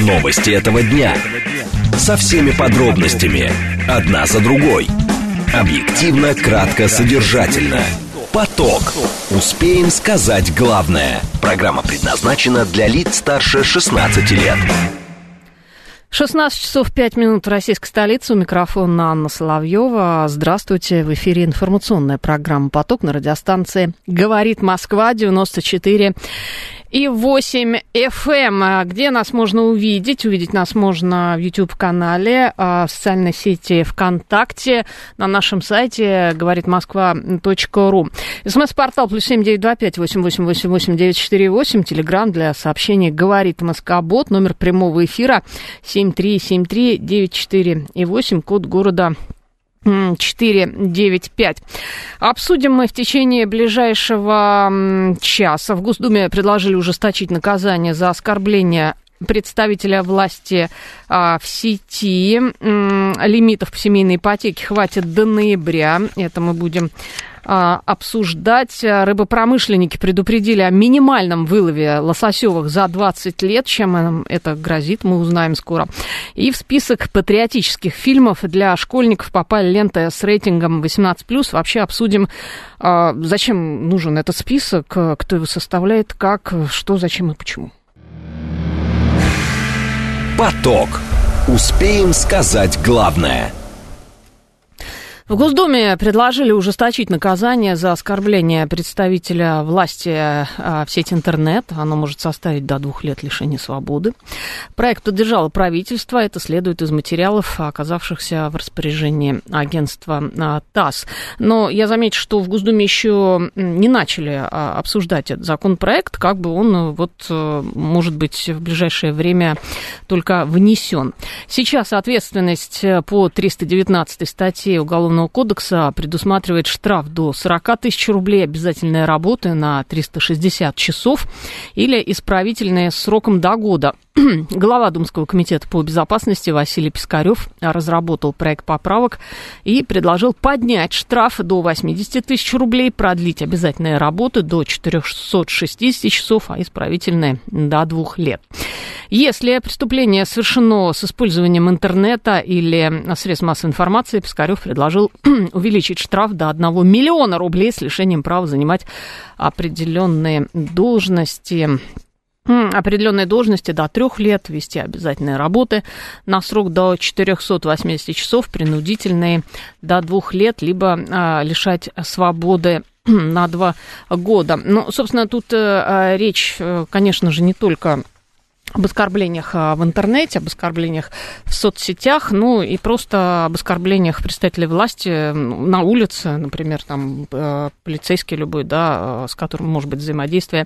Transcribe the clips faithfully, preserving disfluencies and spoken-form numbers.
Новости этого дня. Со всеми подробностями. Одна за другой. Объективно, кратко, содержательно. Поток. Успеем сказать главное. Программа предназначена для лиц старше шестнадцати лет. шестнадцать часов пять минут в российской столице. У микрофона Анна Соловьева. Здравствуйте. В эфире информационная программа «Поток» на радиостанции «Говорит Москва» девяносто четыре и восемь эф эм. Где нас можно увидеть? Увидеть нас можно в YouTube-канале, в социальной сети ВКонтакте, на нашем сайте говорит москва точка ру. СМС-портал плюс семь девять два пять восемь восемь восемь восемь девять четыре восемь. Телеграм для сообщений «Говорит Москобот». Номер прямого эфира семь три семь три девять четыре восемь. Код города четыре девять пять. Обсудим мы в течение ближайшего часа. В Госдуме предложили ужесточить наказание за оскорбление представителя власти а, в сети. М, лимитов по семейной ипотеке хватит до ноября. Это мы будем а, обсуждать. Рыбопромышленники предупредили о минимальном вылове лососевых за двадцать лет. Чем это грозит, мы узнаем скоро. И в список патриотических фильмов для школьников попали ленты с рейтингом восемнадцать плюс. Вообще обсудим, а, зачем нужен этот список, кто его составляет, как, что, зачем и почему. Поток. Успеем сказать главное. В Госдуме предложили ужесточить наказание за оскорбление представителя власти в сети интернет. Оно может составить до двух лет лишения свободы. Проект поддержало правительство. Это следует из материалов, оказавшихся в распоряжении агентства ТАСС. Но я замечу, что в Госдуме еще не начали обсуждать этот законопроект. Как бы он вот, может быть, в ближайшее время только внесен. Сейчас ответственность по триста девятнадцатой статье Уголовного кодекса предусматривает штраф до сорок тысяч рублей, обязательная работа на триста шестьдесят часов или исправительные с сроком до года. Глава Думского комитета по безопасности Василий Пискарев разработал проект поправок и предложил поднять штраф до восемьдесят тысяч рублей, продлить обязательные работы до четыреста шестьдесят часов, а исправительные до двух лет. Если преступление совершено с использованием интернета или средств массовой информации, Пискарев предложил увеличить штраф до одного миллиона рублей с лишением права занимать определенные должности. определенной должности до трех лет, вести обязательные работы на срок до четыреста восемьдесят часов, принудительные до двух лет, либо а, лишать свободы на два года. Ну, собственно, тут а, речь, конечно же, не только об оскорблениях в интернете, об оскорблениях в соцсетях, ну и просто об оскорблениях представителей власти на улице, например, там полицейский любой, да, с которым может быть взаимодействие,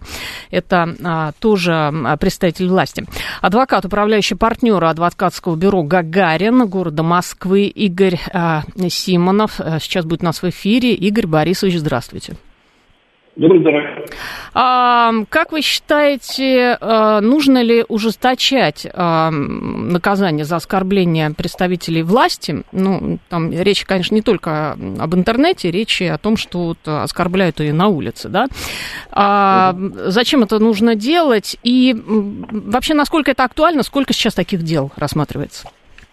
это тоже представитель власти. Адвокат, управляющий партнер адвокатского бюро «Гагарин» города Москвы Игорь Симонов сейчас будет у нас в эфире. Игорь Борисович, здравствуйте. Добрый здоровья. А, как вы считаете, нужно ли ужесточать наказание за оскорбление представителей власти? Ну, там речь, конечно, не только об интернете, речь и о том, что вот оскорбляют и на улице, да? А, зачем это нужно делать? И вообще, насколько это актуально, сколько сейчас таких дел рассматривается?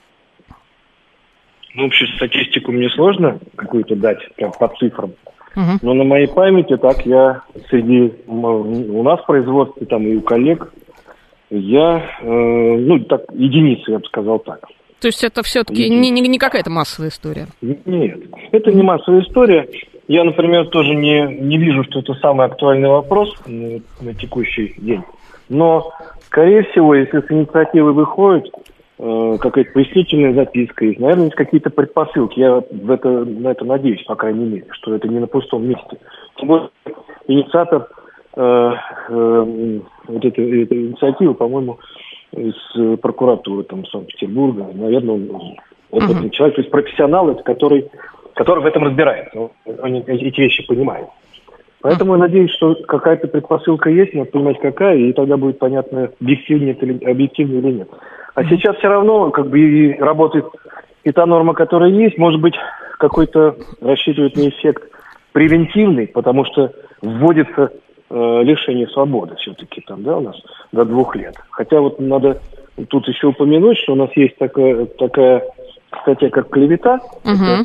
Ну, вообще, статистику мне сложно какую-то дать, прям по цифрам. Uh-huh. Но на моей памяти, так я среди, у нас в производстве, там и у коллег, я, э, ну, так, единицы, я бы сказал так. То есть это все-таки не, не, не какая-то массовая история? Нет, это не массовая история. Я, например, тоже не, не вижу, что это самый актуальный вопрос на, на текущий день. Но, скорее всего, если с инициативы выходит э, какая-то пояснительная записка, есть, наверное, есть какие-то предпосылки. Я в это, на это надеюсь, по крайней мере, что это не на пустом месте. Тем более, инициатор э, э, вот этой, этой инициативы, по-моему, из прокуратуры там, Санкт-Петербурга, наверное, он опытный uh-huh. человек, то есть профессионал, это который, который в этом разбирается, он эти вещи понимает. Поэтому uh-huh. я надеюсь, что какая-то предпосылка есть, надо понимать какая, и тогда будет понятно, объективнее или, объективнее или нет. А uh-huh. сейчас все равно как бы и работает и та норма, которая есть, может быть, какой-то рассчитывает на эффект превентивный, потому что вводится лишение свободы все-таки там, да, у нас до двух лет. Хотя вот надо тут еще упомянуть, что у нас есть такая, такая статья, как клевета, угу. это,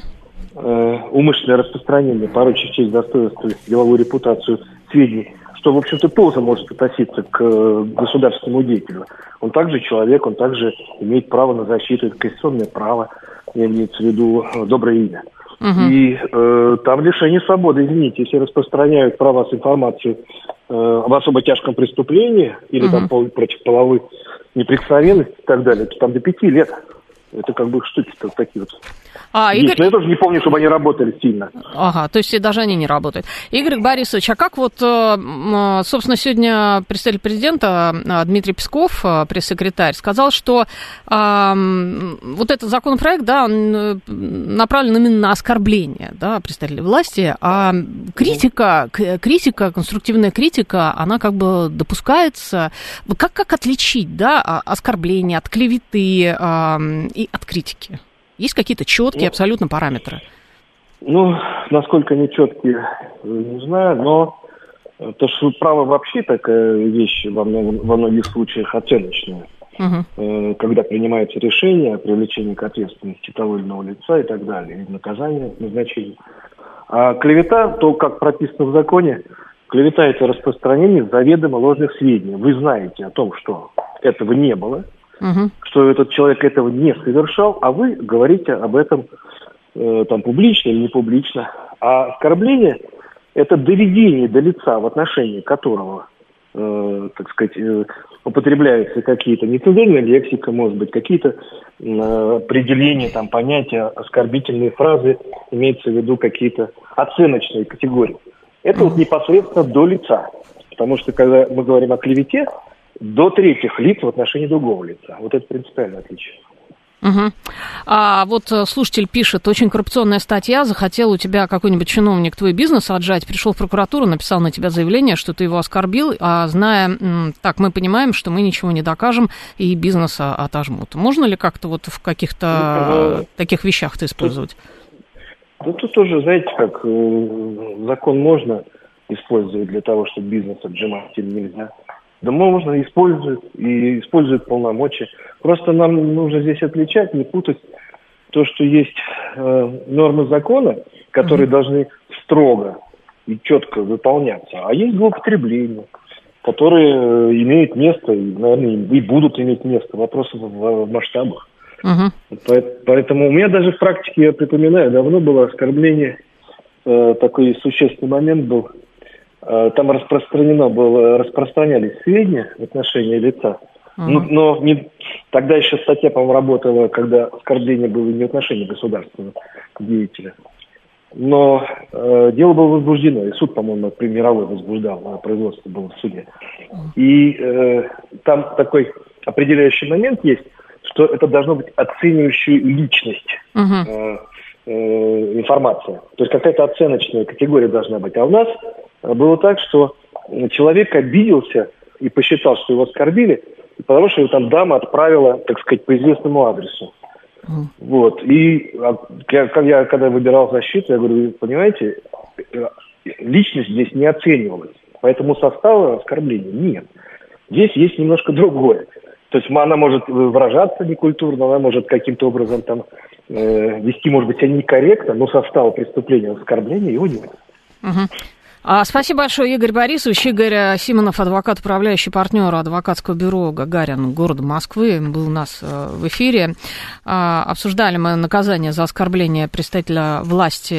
э, умышленное распространение, порочащее честь, достоинство, деловую репутацию сведений, что, в общем-то, тоже может относиться к государственному деятелю. Он также человек, он также имеет право на защиту, это конституционное право, имеется в виду доброе имя. Угу. И э, там лишение свободы, извините, если распространяют про вас информацию э, об особо тяжком преступлении или угу. там пол, против половой неприкосновенности и так далее, то там до пяти лет. Это как бы штуки-то такие вот. А, Игорь... Я тоже не помню, чтобы они работали сильно. Ага, то есть даже они не работают. Игорь Борисович, а как вот, собственно, сегодня представитель президента Дмитрий Песков, пресс-секретарь, сказал, что а, вот этот законопроект, да, он направлен именно на оскорбление, да, представителей власти, а критика, критика, конструктивная критика, она как бы допускается. Как, как отличить, да, оскорбление от клеветы а, и от критики? Есть какие-то четкие ну, абсолютно параметры? Ну, насколько они четкие, не знаю, но то, что право вообще такая вещь во, во многих случаях оценочная. Uh-huh. Когда принимается решение о привлечении к ответственности того или иного лица и так далее, и наказание, назначение. А клевета, то, как прописано в законе, клевета – это распространение заведомо ложных сведений. Вы знаете о том, что этого не было, Uh-huh. что этот человек этого не совершал, а вы говорите об этом э, там публично или не публично. А оскорбление – это доведение до лица, в отношении которого, э, так сказать, э, употребляются какие-то нецензурная лексика, может быть, какие-то э, определения, там, понятия, оскорбительные фразы, имеется в виду какие-то оценочные категории. Это uh-huh. вот непосредственно до лица. Потому что, когда мы говорим о клевете, до третьих лиц в отношении другого лица. Вот это принципиальное отличие. Угу. А вот слушатель пишет, очень коррупционная статья, захотел у тебя какой-нибудь чиновник твой бизнес отжать, пришел в прокуратуру, написал на тебя заявление, что ты его оскорбил, а зная, так, мы понимаем, что мы ничего не докажем и бизнеса отожмут. Можно ли как-то вот в каких-то ну, таких вещах это использовать? Ну, тут тоже, знаете, как закон можно использовать для того, чтобы бизнес отжимать или нельзя. Да можно использовать и используют полномочия. Просто нам нужно здесь отличать, не путать то, что есть э, нормы закона, которые mm-hmm. должны строго и четко выполняться, а есть злоупотребления, которые э, имеют место и, наверное, и будут иметь место. Вопросы в, в масштабах. Mm-hmm. Поэтому у меня даже в практике, я припоминаю, давно было оскорбление, э, такой существенный момент был. Там распространено было, распространялись сведения в отношении лица. Uh-huh. Но, но не, тогда еще статья, по-моему, работала, когда оскорбление было не в отношении государственного деятеля. Но э, дело было возбуждено, и суд, по-моему, мировой возбуждал, производство было в суде. И э, там такой определяющий момент есть, что это должно быть оценивающая личность. Uh-huh. э, э, информация. То есть какая-то оценочная категория должна быть. А у нас было так, что человек обиделся и посчитал, что его оскорбили, потому что его там дама отправила, так сказать, по известному адресу. Mm. Вот. И я, я, когда выбирал защиту, я говорю, вы понимаете, личность здесь не оценивалась. Поэтому состава оскорбления нет. Здесь есть немножко другое. То есть она может выражаться некультурно, она может каким-то образом там э, вести, может быть, некорректно, но состава преступления оскорбления его нет. Mm-hmm. А, спасибо большое, Игорь Борисович. Игорь Симонов, адвокат, управляющий партнер адвокатского бюро «Гагарин» города Москвы, был у нас в эфире. А, обсуждали мы наказание за оскорбление представителя власти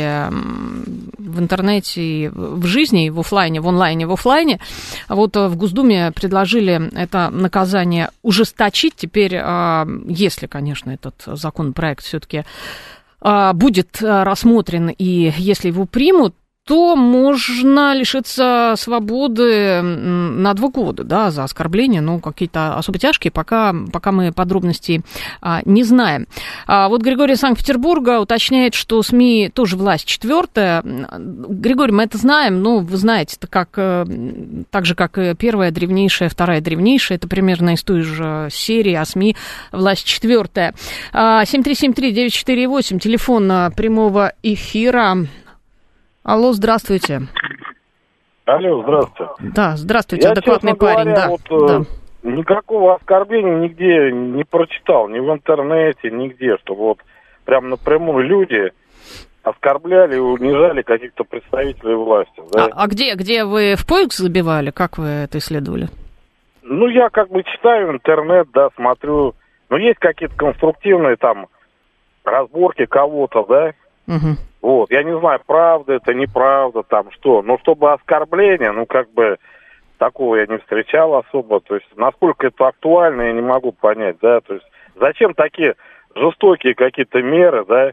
в интернете и в жизни, и в офлайне, в онлайне, в офлайне. Вот в Госдуме предложили это наказание ужесточить. Теперь, если, конечно, этот законопроект все-таки будет рассмотрен, и если его примут, то можно лишиться свободы на два года, да, за оскорбление, ну, какие-то особо тяжкие, пока, пока мы подробностей а, не знаем. А, вот Григорий из Санкт-Петербурга уточняет, что СМИ тоже власть четвертая. Григорий, мы это знаем, но вы знаете, это как, так же, как и первая древнейшая, вторая древнейшая, это примерно из той же серии, а СМИ власть четвертая. А, семь три семь три девять четыре восемь, телефон прямого эфира. Алло, здравствуйте. Алло, здравствуйте. Да, здравствуйте, я, адекватный парень. Говоря, да, вот, да. никакого оскорбления нигде не прочитал, ни в интернете, нигде, чтобы вот прям напрямую люди оскорбляли и унижали каких-то представителей власти. Да? А, а где, где вы в поиск забивали? Как вы это исследовали? Ну, я как бы читаю интернет, да, смотрю. Ну, есть какие-то конструктивные там разборки кого-то, да. Угу. Вот, я не знаю, правда это, неправда, там что. Но чтобы оскорбление, ну, как бы, такого я не встречал особо. То есть, насколько это актуально, я не могу понять, да. То есть, зачем такие жестокие какие-то меры, да.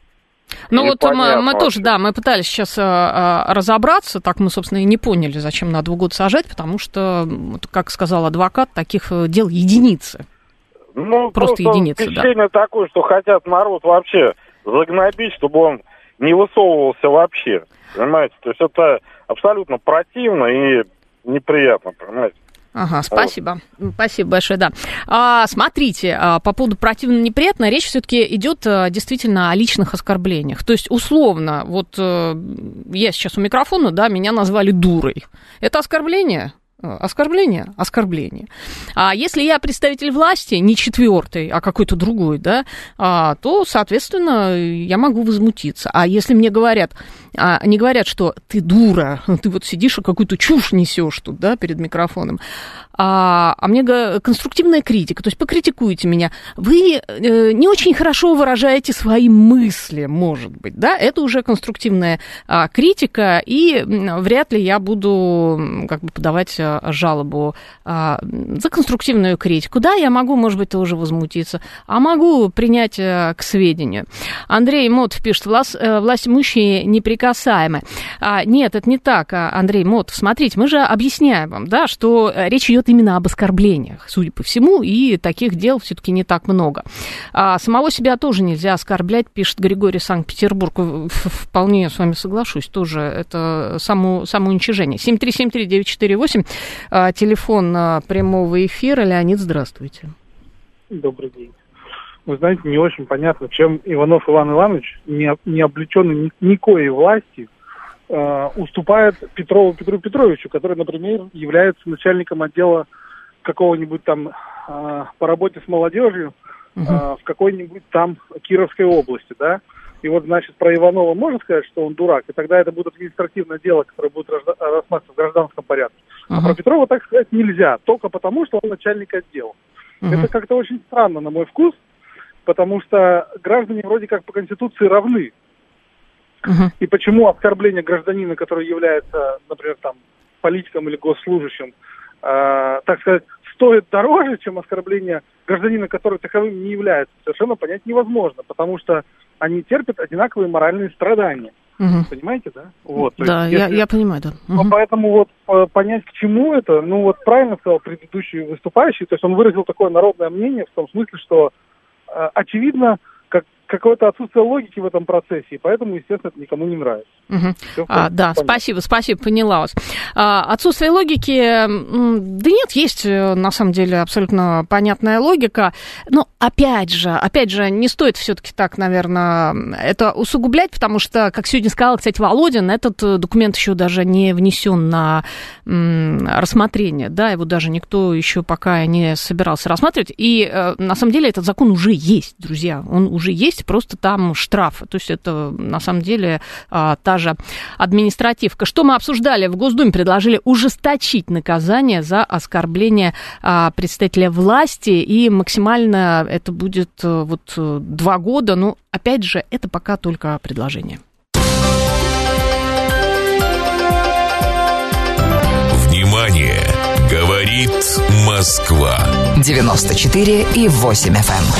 Ну вот мы, мы тоже, да, мы пытались сейчас а, разобраться, так мы, собственно, и не поняли, зачем на два года сажать, потому что, как сказал адвокат, таких дел единицы. Ну, просто, просто единицы, да. Впечатление такое, что хотят народ вообще загнобить, чтобы он не высовывался вообще, понимаете? То есть это абсолютно противно и неприятно, понимаете? Ага, спасибо. Вот. Спасибо большое, да. А, смотрите, а, по поводу противно-неприятно, речь все-таки идет а, действительно о личных оскорблениях. То есть, условно, вот а, я сейчас у микрофона, да, меня назвали дурой. Это оскорбление? Оскорбление? Оскорбление. А если я представитель власти, не четвертый, а какой-то другой, да, а, то, соответственно, я могу возмутиться. А если мне говорят, а, не говорят, что ты дура, ты вот сидишь и какую-то чушь несешь тут, да, перед микрофоном, а, а мне конструктивная критика, то есть покритикуйте меня, вы э, не очень хорошо выражаете свои мысли, может быть, да, это уже конструктивная а, критика, и вряд ли я буду как бы подавать жалобу а, за конструктивную критику. Да, я могу, может быть, тоже возмутиться, а могу принять а, к сведению. Андрей Мотов пишет, власть, власть имущие неприкасаемы. А, нет, это не так, Андрей Мотов. Смотрите, мы же объясняем вам, да, что речь идет именно об оскорблениях, судя по всему, и таких дел все-таки не так много. А, самого себя тоже нельзя оскорблять, пишет Григорий, Санкт-Петербург. Вполне с вами соглашусь, тоже это само, самоуничижение. семь три семь три девять четыре восемь, телефон прямого эфира. Леонид, здравствуйте. Добрый день. Вы знаете, не очень понятно, чем Иванов Иван Иванович, не, не облеченный никакой власти, э, уступает Петрову Петру Петровичу, который, например, является начальником отдела какого-нибудь там э, по работе с молодежью э, uh-huh. в какой-нибудь там Кировской области, да. И вот, значит, про Иванова можно сказать, что он дурак, и тогда это будет административное дело, которое будет рассматриваться в гражданском порядке. Uh-huh. А про Петрова так сказать нельзя, только потому, что он начальник отдела. Uh-huh. Это как-то очень странно, на мой вкус, потому что граждане вроде как по Конституции равны. Uh-huh. И почему оскорбление гражданина, который является, например, там, политиком или госслужащим, э, так сказать, стоит дороже, чем оскорбление гражданина, который таковым не является, совершенно понять невозможно, потому что они терпят одинаковые моральные страдания. Угу. Понимаете, да? Вот, да, есть, если... я, я понимаю, да. Угу. Поэтому вот понять, к чему это, ну вот правильно сказал предыдущий выступающий, то есть он выразил такое народное мнение в том смысле, что э, очевидно, как, какое-то отсутствие логики в этом процессе, и поэтому, естественно, это никому не нравится. Угу. Все, а, да, понятно. спасибо, спасибо, поняла вас. А, отсутствие логики, да нет, есть на самом деле абсолютно понятная логика, но опять же, опять же, не стоит все-таки так, наверное, это усугублять, потому что, как сегодня сказал, кстати, Володин, этот документ еще даже не внесен на м, рассмотрение, да, его даже никто еще пока не собирался рассматривать, и на самом деле этот закон уже есть, друзья, он уже есть, просто там штрафы, то есть это на самом деле та же административка. Что мы обсуждали? В Госдуме предложили ужесточить наказание за оскорбление а, представителя власти, и максимально это будет вот два года. Но, опять же, это пока только предложение. Внимание! Говорит Москва. девяносто четыре и восемь эф эм.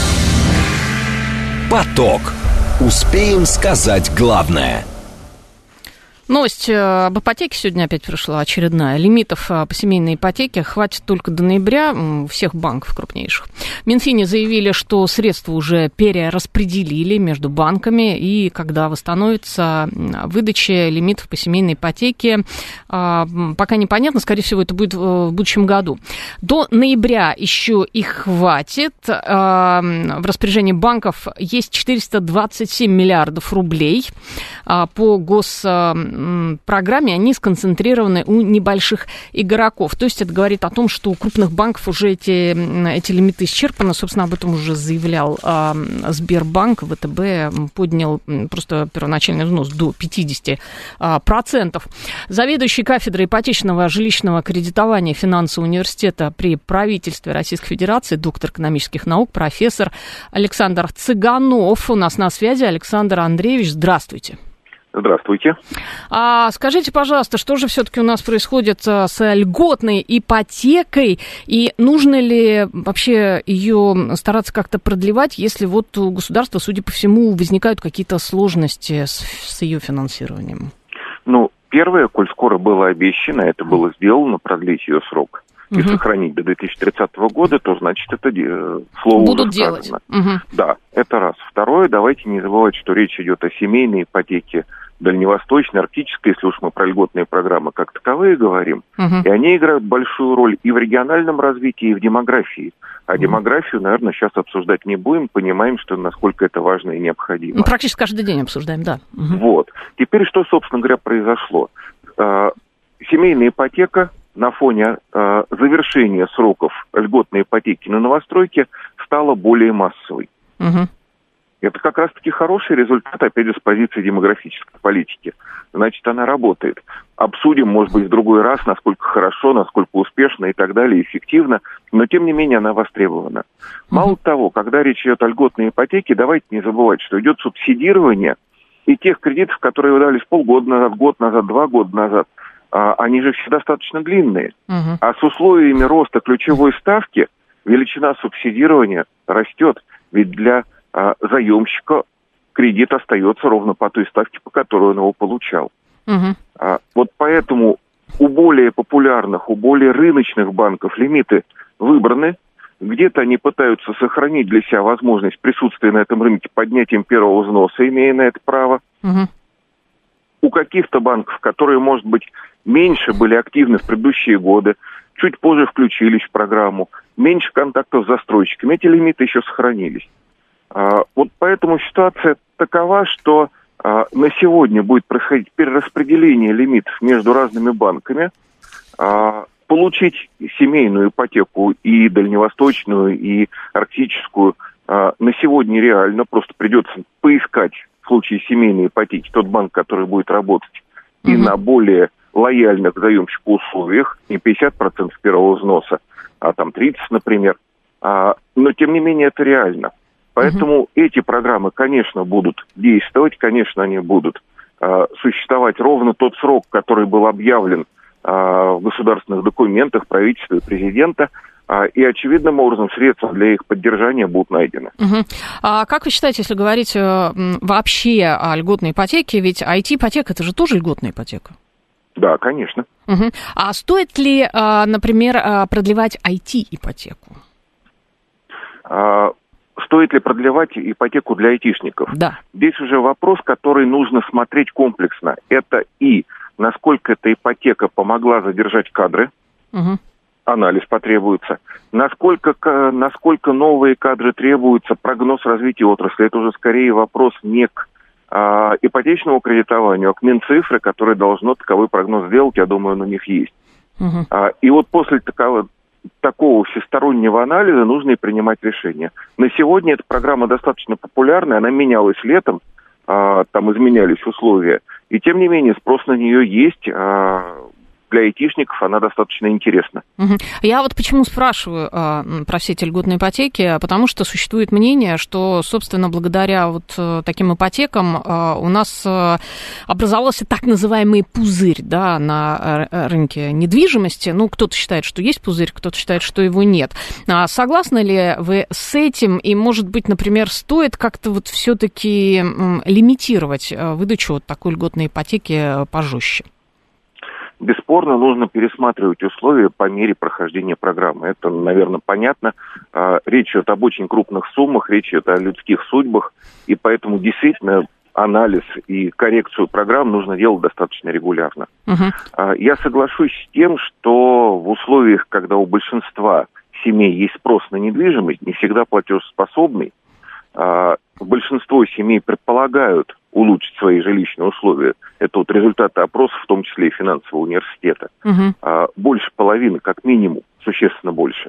Поток. Успеем сказать главное. Новость об ипотеке сегодня опять пришла очередная. Лимитов по семейной ипотеке хватит только до ноября всех банков крупнейших. В Минфине заявили, что средства уже перераспределили между банками, и когда восстановится выдача лимитов по семейной ипотеке, пока непонятно, скорее всего, это будет в будущем году. До ноября еще их хватит. В распоряжении банков есть четыреста двадцать семь миллиардов рублей. По госпрограмме они сконцентрированы у небольших игроков. То есть это говорит о том, что у крупных банков уже эти, эти лимиты исчерпаны. Собственно, об этом уже заявлял Сбербанк. ВТБ поднял просто первоначальный взнос до пятьдесят процентов. Заведующий кафедрой ипотечного жилищного кредитования финансового университета при правительстве Российской Федерации, доктор экономических наук, профессор Александр Цыганов у нас на связи. Александр Андреевич, здравствуйте. Здравствуйте. А скажите, пожалуйста, что же все-таки у нас происходит с льготной ипотекой, и нужно ли вообще ее стараться как-то продлевать, если вот у государства, судя по всему, возникают какие-то сложности с, с ее финансированием? Ну, первое, коль скоро было обещано, это было сделано, продлить ее срок и угу. сохранить до две тысячи тридцатого года, то значит это э, слово будут уже делать. сказано. Угу. Да, это раз. Второе, давайте не забывать, что речь идет о семейной ипотеке, дальневосточной, арктической, если уж мы про льготные программы как таковые говорим, угу. и они играют большую роль и в региональном развитии, и в демографии. А угу. демографию, наверное, сейчас обсуждать не будем, понимаем, что насколько это важно и необходимо. Ну, практически каждый день обсуждаем, да. Угу. Вот. Теперь что, собственно говоря, произошло? Семейная ипотека на фоне завершения сроков льготной ипотеки на новостройке стала более массовой. Угу. Это как раз-таки хороший результат, опять же, с позиции демографической политики. Значит, она работает. Обсудим, может быть, в другой раз, насколько хорошо, насколько успешно и так далее, эффективно, но, тем не менее, она востребована. Мало mm-hmm. того, когда речь идет о льготной ипотеке, давайте не забывать, что идет субсидирование и тех кредитов, которые выдались полгода назад, год назад, два года назад, а, они же все достаточно длинные. Mm-hmm. А с условиями роста ключевой ставки величина субсидирования растет, ведь для заемщика кредит остается ровно по той ставке, по которой он его получал. Угу. А, вот поэтому у более популярных, у более рыночных банков лимиты выбраны. Где-то они пытаются сохранить для себя возможность присутствия на этом рынке поднятием первого взноса, имея на это право. Угу. У каких-то банков, которые, может быть, меньше были активны в предыдущие годы, чуть позже включились в программу, меньше контактов с застройщиками, эти лимиты еще сохранились. Вот поэтому ситуация такова, что а, на сегодня будет происходить перераспределение лимитов между разными банками. А, получить семейную ипотеку и дальневосточную, и арктическую а, на сегодня реально. Просто придется поискать в случае семейной ипотеки тот банк, который будет работать mm-hmm. и на более лояльных заемщику условиях, не пятьдесят процентов первого взноса, а там тридцать процентов, например. А, но тем не менее это реально. Поэтому uh-huh. эти программы, конечно, будут действовать, конечно, они будут э, существовать ровно тот срок, который был объявлен э, в государственных документах правительства и президента, э, и очевидным образом средства для их поддержания будут найдены. Uh-huh. А как вы считаете, если говорить э, вообще о льготной ипотеке, ведь ай ти-ипотека – это же тоже льготная ипотека? Да, конечно. Uh-huh. А стоит ли, э, например, э, продлевать ай ти-ипотеку? А... Стоит ли продлевать ипотеку для айтишников? Да. Здесь уже вопрос, который нужно смотреть комплексно. Это и насколько эта ипотека помогла задержать кадры, угу. анализ потребуется, насколько, насколько новые кадры требуются, прогноз развития отрасли. Это уже скорее вопрос не к а, ипотечному кредитованию, а к Минцифры, которое должно таковой прогноз сделать, я думаю, он у них есть. Угу. А, и вот после такого... такого всестороннего анализа нужно и принимать решения. На сегодня эта программа достаточно популярная, она менялась летом, а, там изменялись условия, и тем не менее спрос на нее есть, а, для айтишников она достаточно интересна. Угу. Я вот почему спрашиваю а, про все эти льготные ипотеки, потому что существует мнение, что, собственно, благодаря вот таким ипотекам а, у нас а, образовался так называемый пузырь, да, на рынке недвижимости. Ну, кто-то считает, что есть пузырь, кто-то считает, что его нет. А согласны ли вы с этим? И, может быть, например, стоит как-то вот все-таки лимитировать выдачу вот такой льготной ипотеки пожестче? бесспорно нужно пересматривать условия по мере прохождения программы. Это, наверное, понятно. Речь идет об очень крупных суммах, речь идет о людских судьбах, и поэтому действительно анализ и коррекцию программ нужно делать достаточно регулярно. Uh-huh. Я соглашусь с тем, что в условиях, когда у большинства семей есть спрос на недвижимость, не всегда платежеспособный, большинство семей предполагают улучшить свои жилищные условия. Это вот результаты опросов, в том числе и финансового университета. Uh-huh. Больше половины, как минимум, существенно больше.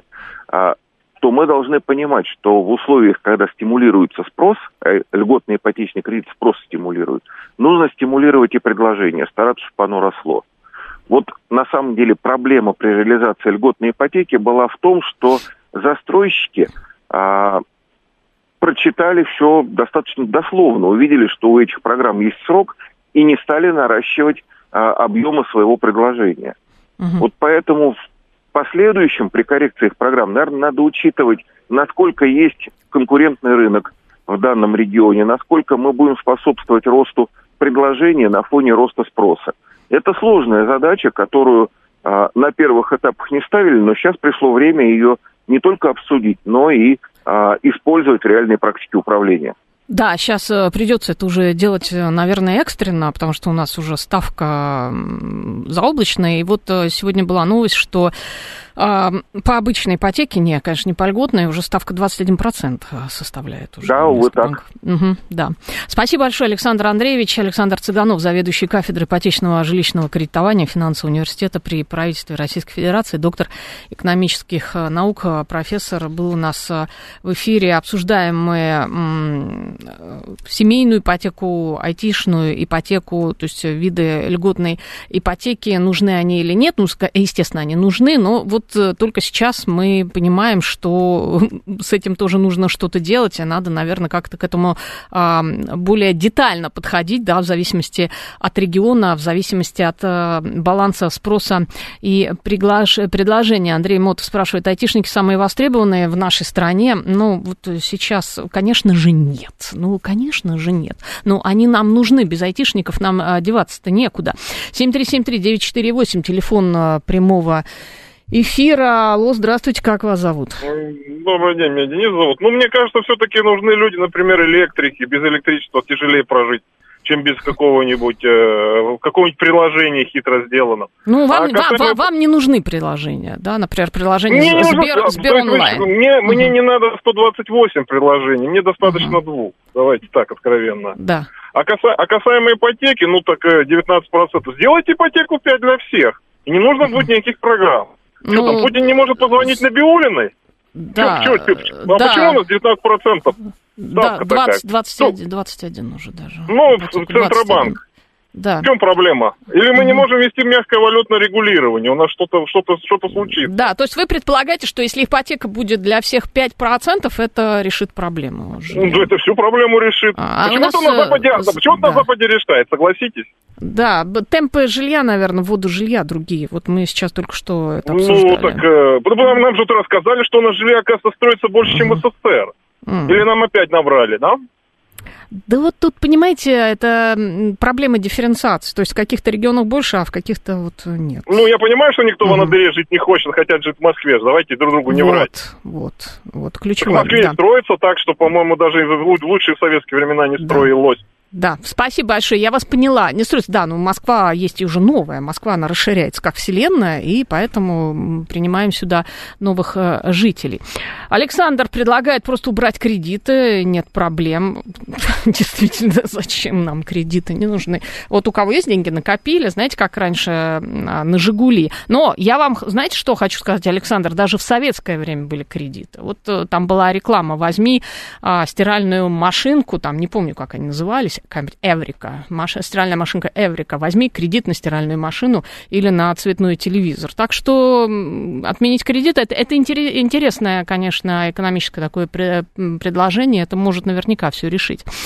То мы должны понимать, что в условиях, когда стимулируется спрос, льготный ипотечный кредит спрос стимулирует, нужно стимулировать и предложение, стараться, чтобы оно росло. Вот на самом деле проблема при реализации льготной ипотеки была в том, что застройщики а, прочитали все достаточно дословно, увидели, что у этих программ есть срок, и не стали наращивать а, объемы своего предложения. Угу. Вот поэтому в последующем, при коррекциях программ, наверное, надо учитывать, насколько есть конкурентный рынок в данном регионе, насколько мы будем способствовать росту предложения на фоне роста спроса. Это сложная задача, которую а, на первых этапах не ставили, но сейчас пришло время ее не только обсудить, но и а, использовать в реальной практике управления. Да, сейчас придется это уже делать, наверное, экстренно, потому что у нас уже ставка заоблачная. И вот сегодня была новость, что э, по обычной ипотеке, не, конечно, не по льготной, уже ставка двадцать один процент составляет. Уже да, увы, так. Угу, да. Спасибо большое, Александр Андреевич. Александр Цыганов, заведующий кафедрой ипотечного жилищного кредитования финансового университета при правительстве Российской Федерации, доктор экономических наук, профессор, был у нас в эфире. Обсуждаем мы семейную ипотеку, айтишную ипотеку, то есть виды льготной ипотеки, нужны они или нет. Ну, естественно, они нужны, но вот только сейчас мы понимаем, что с этим тоже нужно что-то делать, и надо, наверное, как-то к этому а, более детально подходить, да, в зависимости от региона, в зависимости от а, баланса спроса и приглаш... предложения. Андрей Мотов спрашивает, айтишники самые востребованные в нашей стране? Ну, вот сейчас, конечно же, нет. Ну, конечно же, нет. Но они нам нужны. Без айтишников нам деваться-то некуда. семь три семь три девять четыре восемь, телефон прямого эфира. Алло, здравствуйте, как вас зовут? Добрый день, меня Денис зовут. Ну, мне кажется, все-таки нужны люди, например, электрики. Без электричества тяжелее прожить, чем без какого-нибудь, э, какого-нибудь приложения хитро сделано. Ну, вам, а касаемо... вам, вам не нужны приложения, да? Например, приложение мне Сбер, нужно, Сбер онлайн. Мне, угу. мне не надо сто двадцать восемь приложений, мне достаточно угу. двух. Давайте так, откровенно. Да. А, каса... а касаемо ипотеки, ну, так девятнадцать процентов. Сделайте ипотеку пять для всех. И не нужно будет никаких программ. Ну... Что там, Путин не может позвонить Набиуллиной? Да. Чё, чё, чё? А да. почему у нас девятнадцать процентов? Да, двадцать, двадцать один, двадцать один уже даже. Ну, Центробанк. Да. В чем проблема? Или мы не можем вести мягкое валютное регулирование? У нас что-то, что-то, что-то случится. Да, то есть вы предполагаете, что если ипотека будет для всех пять процентов, это решит проблему уже? Ну, это всю проблему решит. А, почему-то нас... на Западе, а, почему-то да. на Западе решает, согласитесь? Да, темпы жилья, наверное, вводу жилья другие. Вот мы сейчас только что это обсуждали. Ну, так, э, нам, нам же рассказали, что у нас жилье, оказывается, строится больше, mm-hmm. чем в СССР. Mm-hmm. Или нам опять набрали, да? Да вот тут, понимаете, это проблема дифференциации. То есть в каких-то регионах больше, а в каких-то вот нет. Ну, я понимаю, что никто mm-hmm. в Анадыре жить не хочет, хотят жить в Москве. Давайте друг другу не вот, врать. Вот, вот, ключевое. В Москве да. строится так, что, по-моему, даже в лучшие советские времена не строилось. Да. Да, спасибо большое, я вас поняла. Не строится, да, ну Москва есть и уже новая, Москва, она расширяется как вселенная, и поэтому принимаем сюда новых э, жителей. Александр предлагает просто убрать кредиты, нет проблем. Действительно, зачем нам кредиты, не нужны. Вот у кого есть деньги, накопили, знаете, как раньше на «Жигули». Но я вам, знаете, что хочу сказать, Александр, даже в советское время были кредиты. Вот там была реклама, возьми а, стиральную машинку, там, не помню, как они назывались, Эврика, Маш... стиральная машинка Эврика, возьми кредит на стиральную машину или на цветной телевизор. Так что отменить кредит, это, это интересное, конечно, экономическое такое предложение, это может наверняка все решить.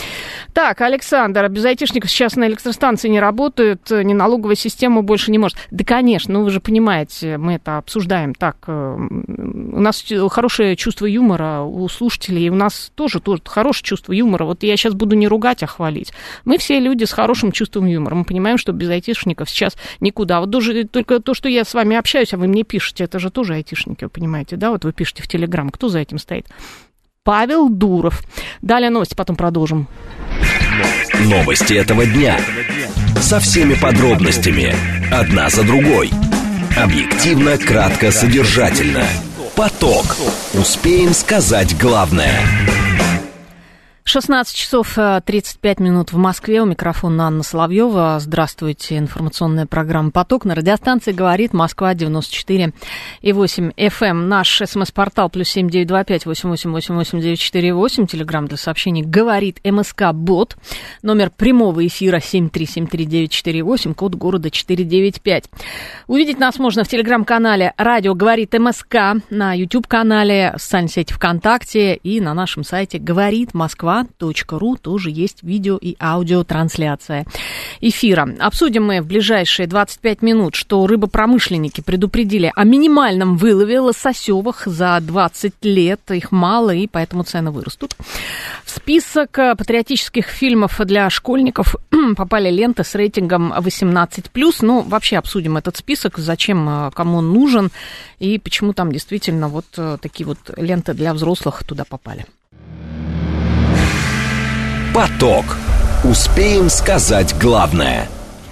Так, Александр, без айтишников сейчас на электростанции не работают, ни налоговая система больше не может. Да, конечно, ну вы же понимаете, мы это обсуждаем так. У нас хорошее чувство юмора у слушателей, и у нас тоже, тоже хорошее чувство юмора. Вот я сейчас буду не ругать, а хвалить. Мы все люди с хорошим чувством юмора. Мы понимаем, что без айтишников сейчас никуда. Вот даже только то, что я с вами общаюсь, а вы мне пишете, это же тоже айтишники, вы понимаете, да? Вот вы пишете в Телеграм, кто за этим стоит? Павел Дуров. Далее новости, потом продолжим. Новости этого дня. Со всеми подробностями. Одна за другой. Объективно, кратко, содержательно. Поток. Успеем сказать главное. шестнадцать часов тридцать пять минут в Москве. У микрофона Анна Соловьева. Здравствуйте. Информационная программа «Поток». На радиостанции «Говорит Москва» девяносто четыре и восемь эф эм. Наш смс-портал плюс семь девять два пять восемь восемь восемь восемь девять четыре восемь. Телеграмм для сообщений «Говорит МСК-бот». Номер прямого эфира семь три семь три девять четыре восемь. Код города четыре девять пять. Увидеть нас можно в телеграм-канале «Радио Говорит МСК», на YouTube-канале, в социальной сети ВКонтакте и на нашем сайте «Говорит Москва». .ру тоже есть видео и аудиотрансляция эфира. Обсудим мы в ближайшие двадцать пять минут, что рыбопромышленники предупредили о минимальном вылове лососевых за двадцать лет. Их мало, и поэтому цены вырастут. В список патриотических фильмов для школьников попали ленты с рейтингом восемнадцать плюс. Ну, вообще обсудим этот список, зачем, кому он нужен, и почему там действительно вот такие вот ленты для взрослых туда попали. Поток. Успеем сказать главное.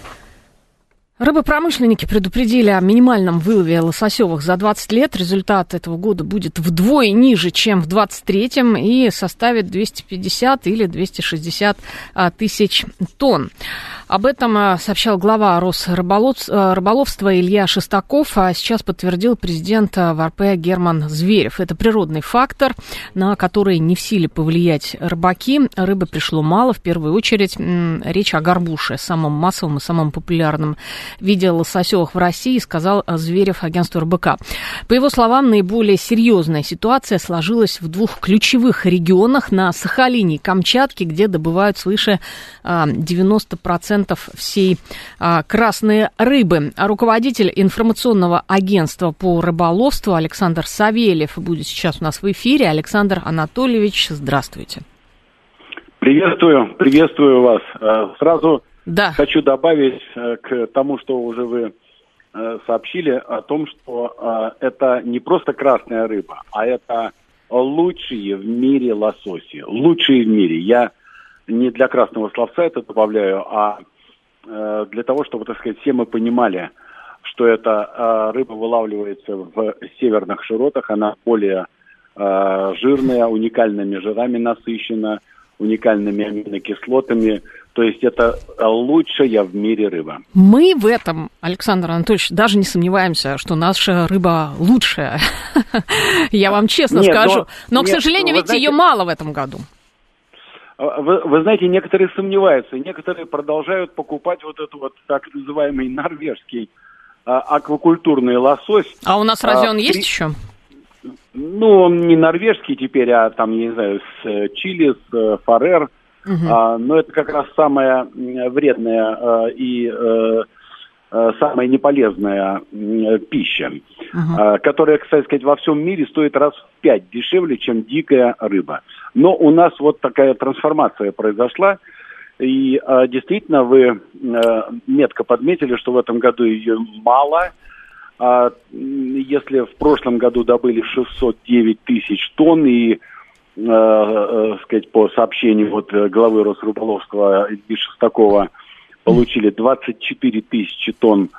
Рыбопромышленники предупредили о минимальном вылове лососевых за двадцать лет. Результат этого года будет вдвое ниже, чем в двадцать третьем, и составит двести пятьдесят или двести шестьдесят тысяч тонн. Об этом сообщал глава Росрыболовства Илья Шестаков, а сейчас подтвердил президент ВРП Герман Зверев. Это природный фактор, на который не в силе повлиять рыбаки. Рыбы пришло мало, в первую очередь речь о горбуше, самом массовом и самом популярном виде лососевых в России, сказал Зверев агентству эр бэ ка. По его словам, наиболее серьезная ситуация сложилась в двух ключевых регионах: на Сахалине и Камчатке, где добывают свыше девяносто процентов всей а, красной рыбы. А руководитель информационного агентства по рыболовству Александр Савельев будет сейчас у нас в эфире. Александр Анатольевич, здравствуйте. Приветствую, приветствую вас. Сразу да. хочу добавить к тому, что уже вы сообщили, о том, что это не просто красная рыба, а это лучшие в мире лососи. Лучшие в мире. Я не для красного словца это добавляю, а э, для того, чтобы, так сказать, все мы понимали, что эта э, рыба вылавливается в северных широтах, она более э, жирная, уникальными жирами насыщена, уникальными аминокислотами. То есть это лучшая в мире рыба. Мы в этом, Александр Анатольевич, даже не сомневаемся, что наша рыба лучшая. Я вам честно скажу. Но, к сожалению, ведь ее мало в этом году. Вы, вы знаете, некоторые сомневаются, некоторые продолжают покупать вот этот вот так называемый норвежский а, аквакультурный лосось. А у нас разве а, он при... есть еще? Ну, он не норвежский теперь, а там, я не знаю, с Чили, с Фарер. Угу. А, но это как раз самая вредная а, и а, самая неполезная а, пища, угу. а, которая, кстати сказать, во всем мире стоит раз в пять дешевле, чем дикая рыба. Но у нас вот такая трансформация произошла, и а, действительно вы а, метко подметили, что в этом году ее мало. А, если в прошлом году добыли шестьсот девять тысяч тонн, и, а, а, сказать, по сообщению вот главы Росрыболовства Ильи Шестакова, получили двадцать четыре тысячи тонн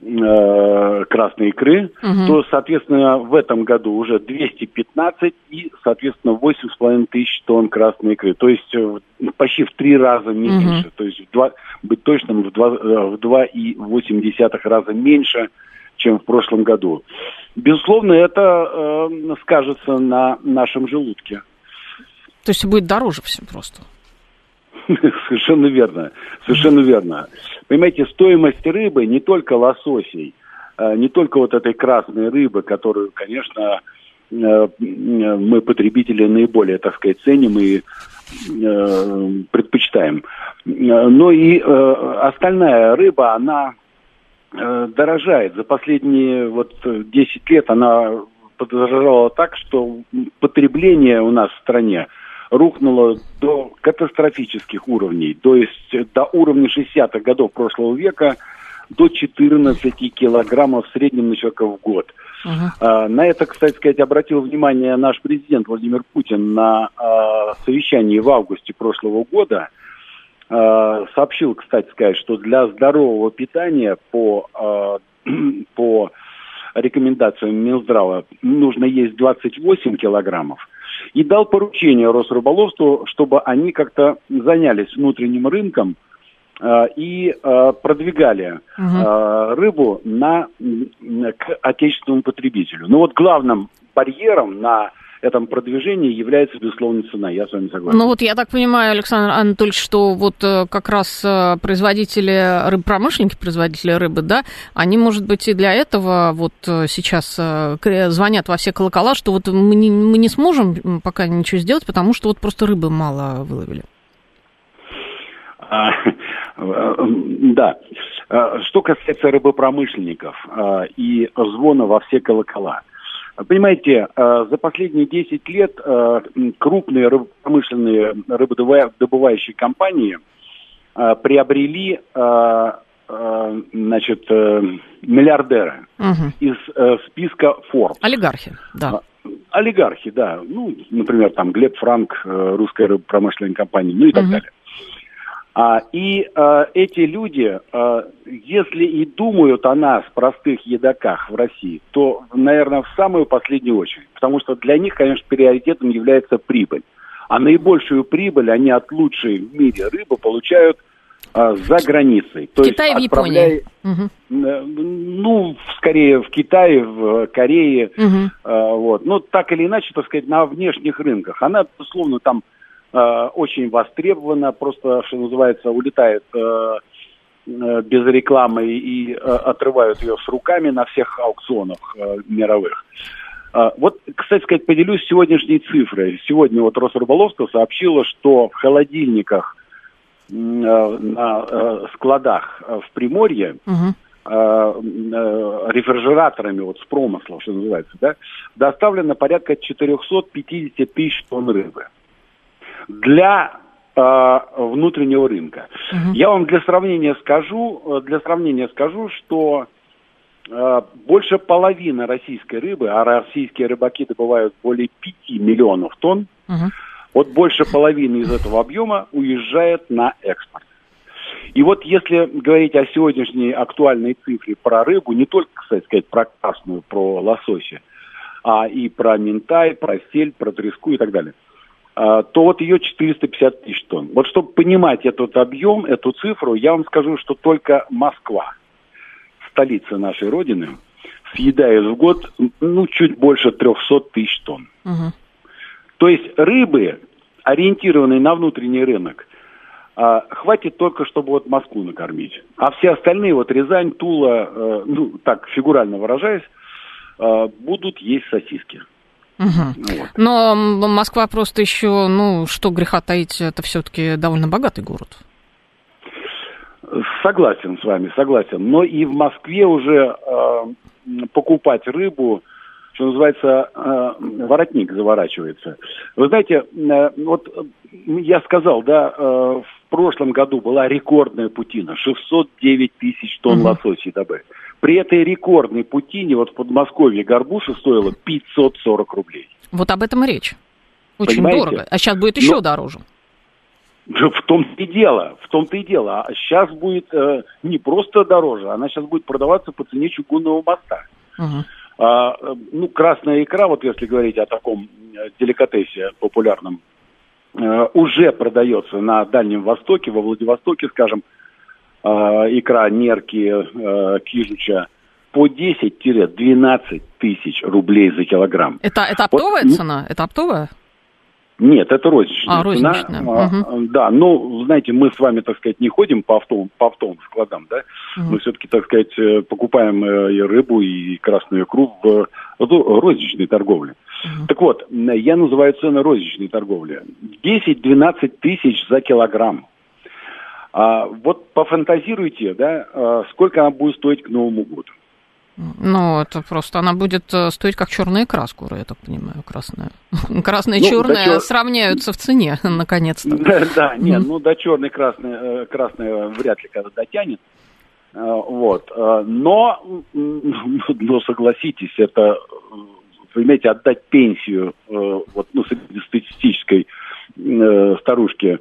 э, красной икры, угу. то, соответственно, в этом году уже двести пятнадцать и, соответственно, восемь с половиной тысяч тонн красной икры. То есть почти в три раза меньше. Угу. То есть, в два, быть точным, в два, в два и восемь десятых раза меньше, чем в прошлом году. Безусловно, это э, скажется на нашем желудке. То есть будет дороже все просто. Совершенно верно, совершенно верно. Понимаете, стоимость рыбы, не только лососей, не только вот этой красной рыбы, которую, конечно, мы, потребители, наиболее, так сказать, ценим и предпочитаем считаем. Но и э, остальная рыба, она э, дорожает. За последние вот десять лет она подорожала так, что потребление у нас в стране рухнуло до катастрофических уровней. То есть до уровня шестидесятых годов прошлого века, до четырнадцати килограммов в среднем на человека в год. Uh-huh. А, на это, кстати сказать, обратил внимание наш президент Владимир Путин на а, совещании в августе прошлого года. А, сообщил, кстати сказать, что для здорового питания по, а, по рекомендациям Минздрава нужно есть двадцать восемь килограммов. И дал поручение Росрыболовству, чтобы они как-то занялись внутренним рынком э, и э, продвигали э, рыбу на, к отечественному потребителю. Но вот главным барьером на этом продвижении является, безусловно, цена. Я с вами согласен. Ну вот я так понимаю, Александр Анатольевич, что вот как раз производители рыб, промышленники, производители рыбы, да, они, может быть, и для этого вот сейчас звонят во все колокола, что вот мы не, мы не сможем пока ничего сделать, потому что вот просто рыбы мало выловили. Да. Что касается рыбопромышленников и звона во все колокола. Понимаете, за последние десять лет крупные промышленные рыбодобывающие компании приобрели, значит, миллиардера uh-huh. из списка Forbes. Олигархи, да. Олигархи, да. Ну, например, там Глеб Франк, русская рыбопромышленная компания, ну и так uh-huh. далее. А, и а, эти люди, а, если и думают о нас, простых едоках в России, то, наверное, в самую последнюю очередь. Потому что для них, конечно, приоритетом является прибыль. А наибольшую прибыль они от лучшей в мире рыбы получают а, за границей. То в Китае, в Японии. Угу. Ну, скорее в Китае, в Корее. Угу. А, вот. Но так или иначе, так сказать, на внешних рынках. Она, безусловно, там... очень востребована, просто, что называется, улетает э, э, без рекламы и э, отрывают ее с руками на всех аукционах э, мировых. Э, вот, кстати сказать, поделюсь сегодняшней цифрой. Сегодня вот Росрыболовство сообщило, что в холодильниках э, на э, складах э, в Приморье uh-huh. э, э, рефрижераторами вот с промысла, что называется, да, доставлено порядка четыреста пятьдесят тысяч тонн рыбы. Для э, внутреннего рынка. Uh-huh. Я вам для сравнения скажу, для сравнения скажу, что э, больше половины российской рыбы, а российские рыбаки добывают более пяти миллионов тонн, uh-huh. вот больше половины из этого объема уезжает на экспорт. И вот если говорить о сегодняшней актуальной цифре про рыбу, не только, кстати сказать, про красную, про лосося, а и про минтай, про сель, про треску и так далее, то вот ее четыреста пятьдесят тысяч тонн. Вот чтобы понимать этот объем, эту цифру, я вам скажу, что только Москва, столица нашей Родины, съедает в год, ну, чуть больше триста тысяч тонн. Угу. То есть рыбы, ориентированные на внутренний рынок, хватит только, чтобы вот Москву накормить. А все остальные, вот Рязань, Тула, ну, так фигурально выражаясь, будут есть сосиски. Угу. Вот. Но Москва просто еще, ну, что греха таить, это все-таки довольно богатый город. Согласен с вами, согласен. Но и в Москве уже э, покупать рыбу, что называется, э, воротник заворачивается. Вы знаете, э, вот я сказал, да, э, в прошлом году была рекордная путина, шестьсот девять тысяч тонн угу. лососей добыли. При этой рекордной путине вот в Подмосковье горбуша стоила пятьсот сорок рублей. Вот об этом и речь. Очень Понимаете? Дорого. А сейчас будет еще Но... дороже. В том-то и дело, в том-то и дело. А сейчас будет э, не просто дороже, она сейчас будет продаваться по цене чугунного моста. Угу. А, ну, красная икра, вот если говорить о таком деликатесе популярном, э, уже продается на Дальнем Востоке, во Владивостоке, скажем, э, икра нерки, э, кижуча, по десять-двенадцать тысяч рублей за килограмм. Это, это оптовая вот, цена? Это оптовая? Нет, это розничная а, розничная. цена. Угу. Да, ну, знаете, мы с вами, так сказать, не ходим по оптовым, по оптовым складам, да? Угу. Мы все-таки, так сказать, покупаем и рыбу, и красную икру в розничной торговле. Угу. Так вот, я называю цены розничной торговли. десять-двенадцать тысяч за килограмм. А, вот пофантазируйте, да, сколько она будет стоить к Новому году. Ну, это просто она будет стоить как черная икра скоро, я так понимаю, красная. Красная и ну, черная чер... сравняются в цене, наконец-то. Да, да, нет, ну до черной красной, красная вряд ли когда дотянет. Вот. Но, но согласитесь, это, понимаете, отдать пенсию вот, ну, среднестатистической старушке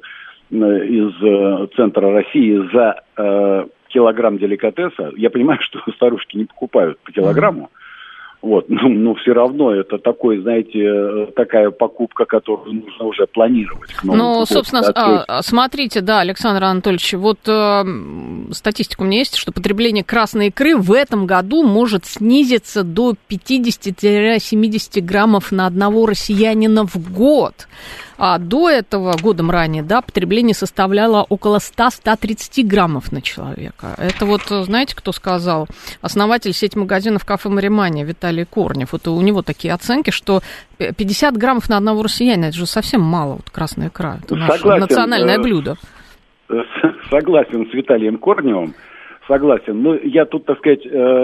из центра России за килограмм деликатеса, я понимаю, что старушки не покупают по килограмму, mm-hmm. вот, но, но все равно это такой, знаете, такая покупка, которую нужно уже планировать. Ну, собственно, а, смотрите, да, Александр Анатольевич, вот э, статистика у меня есть, что потребление красной икры в этом году может снизиться до пятьдесят-семьдесят граммов на одного россиянина в год. А до этого, годом ранее, да, потребление составляло около сто-сто тридцать граммов на человека. Это вот, знаете, кто сказал? Основатель сети магазинов «Кафе Маримания» Виталий Корнев. Вот у него такие оценки, что пятьдесят граммов на одного россиянина, это же совсем мало, вот красная икра. Это наше Согласен. национальное блюдо. Согласен с Виталием Корневым. Согласен. Но я тут, так сказать,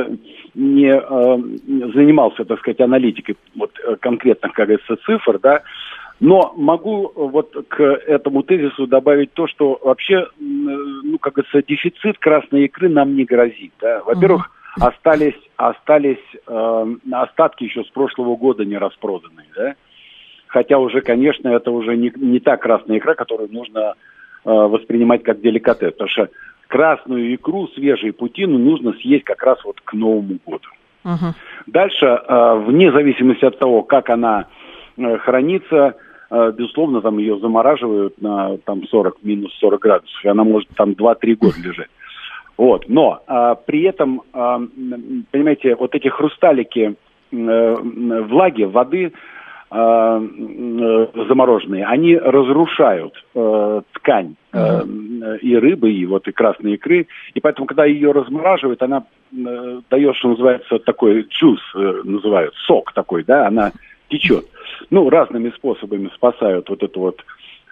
не занимался, так сказать, аналитикой вот конкретных, как говорится, цифр, да. Но могу вот к этому тезису добавить то, что вообще, ну, как говорится, дефицит красной икры нам не грозит. Да? Во-первых, uh-huh. остались, остались э, остатки еще с прошлого года не распроданные. Да? Хотя уже, конечно, это уже не, не та красная икра, которую нужно э, воспринимать как деликатес. Потому что красную икру, свежую путину нужно съесть как раз вот к Новому году. Uh-huh. Дальше, э, вне зависимости от того, как она э, хранится, безусловно, там ее замораживают на там сорок, минус сорок градусов, и она может там два-три года лежать. Вот. Но а, при этом, а, понимаете, вот эти хрусталики а, влаги, воды а, а, замороженные, они разрушают а, ткань а, и рыбы, и вот и красной икры, и поэтому, когда ее размораживают, она а, дает, что называется, такой джус, а, называют, сок такой, да, она течет. Ну, разными способами спасают вот эту вот,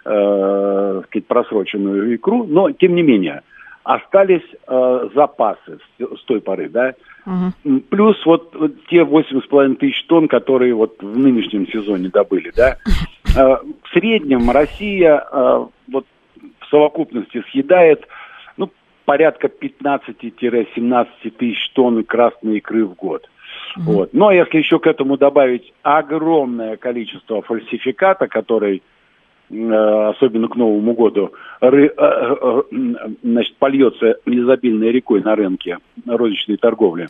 э, сказать, просроченную икру, но, тем не менее, остались э, запасы с, с той поры, да. Uh-huh. Плюс вот, вот те восемь с половиной тысяч тонн, которые вот в нынешнем сезоне добыли, да. Э, в среднем Россия э, вот в совокупности съедает, ну, порядка пятнадцать-семнадцать тысяч тонн красной икры в год. Mm-hmm. Вот. Но если еще к этому добавить огромное количество фальсификата, который, э, особенно к Новому году, ры, э, э, значит, польется изобильной рекой на рынке розничной торговли,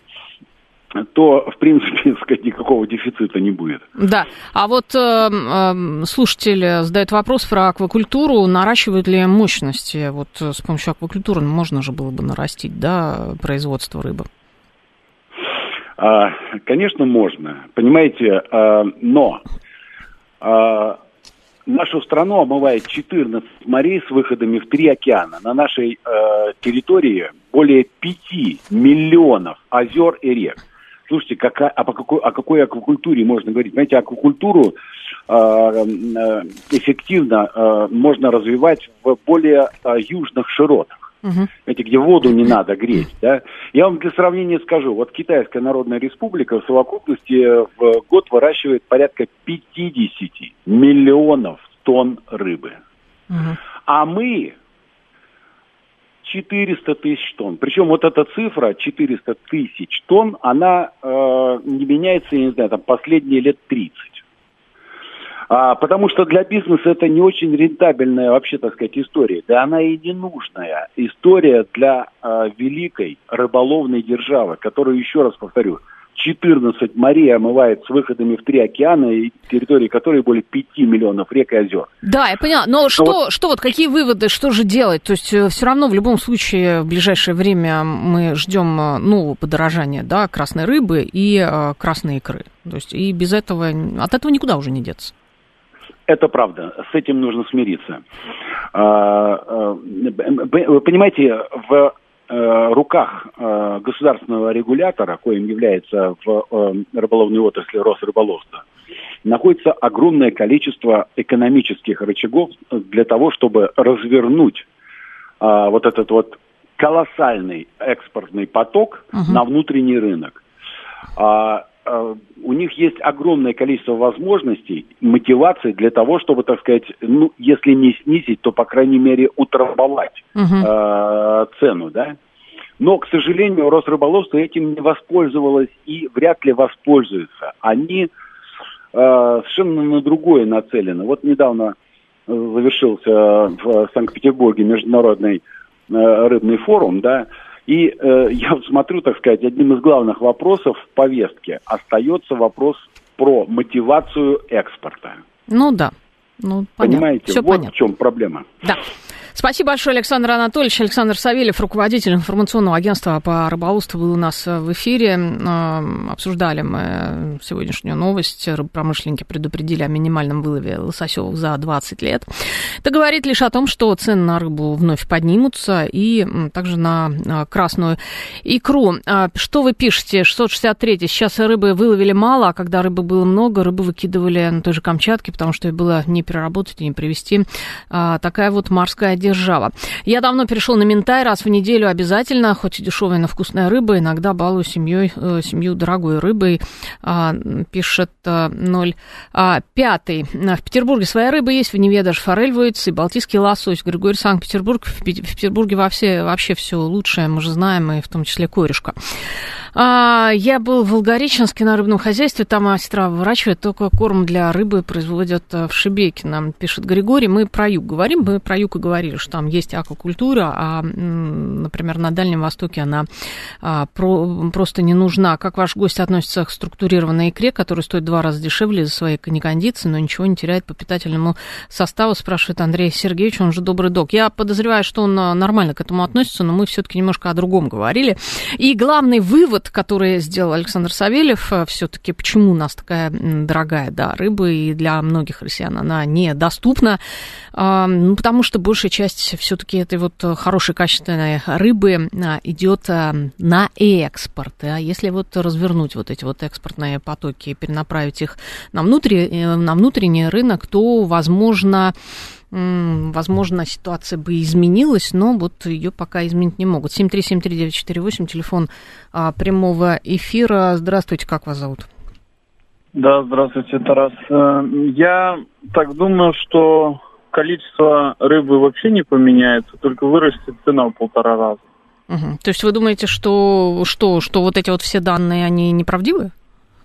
то, в принципе, сказать, никакого дефицита не будет. Да, а вот э, э, слушатель задает вопрос про аквакультуру. Наращивают ли мощности? Вот с помощью аквакультуры можно же было бы нарастить, да, производство рыбы? Конечно, можно, понимаете, но нашу страну омывает четырнадцать морей с выходами в три океана. На нашей территории более пяти миллионов озер и рек. Слушайте, какая, а по какой, о какой аквакультуре можно говорить? Понимаете, аквакультуру эффективно можно развивать в более южных широтах. Uh-huh. Знаете, где воду не надо греть, да? Я вам для сравнения скажу, вот Китайская Народная Республика в совокупности в год выращивает порядка пятьдесят миллионов тонн рыбы. Uh-huh. А мы четыреста тысяч тонн. Причем вот эта цифра, четыреста тысяч тонн, она э, не меняется, я не знаю, там последние лет тридцать. А, потому что для бизнеса это не очень рентабельная вообще, так сказать, история. Да она и не нужная история для а, великой рыболовной державы, которую, еще раз повторю, четырнадцать морей омывает с выходами в три океана, и территории которой более пяти миллионов рек и озер. Да, я поняла. Но, Но что, вот... что вот, какие выводы, что же делать? То есть все равно в любом случае в ближайшее время мы ждем нового подорожания, да, красной рыбы и э, красной икры. То есть и без этого, от этого никуда уже не деться. Это правда, с этим нужно смириться. Вы понимаете, в руках государственного регулятора, коим является в рыболовной отрасли Росрыболовство, находится огромное количество экономических рычагов для того, чтобы развернуть а, вот этот вот колоссальный экспортный поток uh-huh. на внутренний рынок. А, а, у них есть огромное количество возможностей, мотиваций для того, чтобы, так сказать, ну, если не снизить, то, по крайней мере, утрамбовать uh-huh. а, цену, да. Но, к сожалению, Росрыболовство этим не воспользовалось и вряд ли воспользуется. Они э, совершенно на другое нацелены. Вот недавно завершился в Санкт-Петербурге международный э, рыбный форум, да, и э, я вот смотрю, так сказать, одним из главных вопросов в повестке остается вопрос про мотивацию экспорта. Ну да. Ну, понятно. Понимаете, Всё вот понятно. в чем проблема. Да. Спасибо большое, Александр Анатольевич. Александр Савельев, руководитель информационного агентства по рыболовству, был у нас в эфире. Обсуждали мы сегодняшнюю новость. Рыбопромышленники предупредили о минимальном вылове лососевых за двадцать лет. Это говорит лишь о том, что цены на рыбу вновь поднимутся, и также на красную икру. Что вы пишете? шестьсот шестьдесят три. Сейчас рыбы выловили мало, а когда рыбы было много, рыбу выкидывали на той же Камчатке, потому что ее было не переработать и не привезти. Такая вот морская держава. Я давно перешел на минтай, раз в неделю обязательно, хоть и дешевая, но вкусная рыба, иногда балую семьей, э, семью дорогой рыбой, а, пишет а, ноль пять. В Петербурге своя рыба есть, в Неве даже форель водится, и балтийский лосось. Григорий, Санкт-Петербург. В Петербурге во все, вообще все лучшее, мы же знаем, и в том числе корешка. А, я был в Волгореченске на рыбном хозяйстве, там сестра выращивает, только корм для рыбы производят в Шебекино, пишет Григорий. Мы про юг говорим, мы про юг и говорили, что там есть аквакультура, а, например, на Дальнем Востоке она а, про, просто не нужна. Как ваш гость относится к структурированной икре, которая стоит два раза дешевле из-за своей кондиции, но ничего не теряет по питательному составу, спрашивает Андрей Сергеевич, он же добрый док. Я подозреваю, что он нормально к этому относится, но мы все-таки немножко о другом говорили. И главный вывод, который сделал Александр Савельев, все-таки почему у нас такая дорогая, да, рыба, и для многих россиян она недоступна, а, ну, потому что большая часть все-таки этой вот хорошей качественной рыбы идет на экспорт. А если вот развернуть вот эти вот экспортные потоки и перенаправить их на внутренний, на внутренний рынок, то, возможно, возможно, ситуация бы изменилась, но вот ее пока изменить не могут. семь три семь три девять четыре восемь, телефон а, прямого эфира. Здравствуйте, как вас зовут? Да, здравствуйте, Тарас. Я так думаю, что количество рыбы вообще не поменяется, только вырастет цена в полтора раза. Угу. То есть вы думаете, что, что, что вот эти вот все данные, они неправдивы?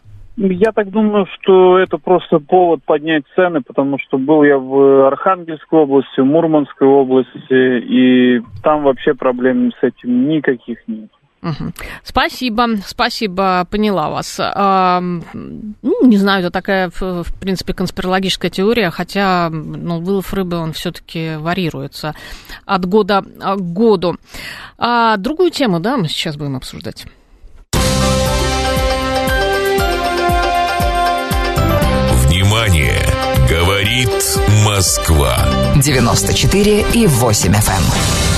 Я так думаю, что это просто повод поднять цены, потому что был я в Архангельской области, в Мурманской области, и там вообще проблем с этим никаких нет. Угу. Спасибо, спасибо, поняла вас. А, ну, не знаю, это такая, в принципе, конспирологическая теория, хотя ну, вылов рыбы, он все-таки варьируется от года к году. А другую тему, да, мы сейчас будем обсуждать. Внимание! Говорит Москва. девяносто четыре и восемь эф эм.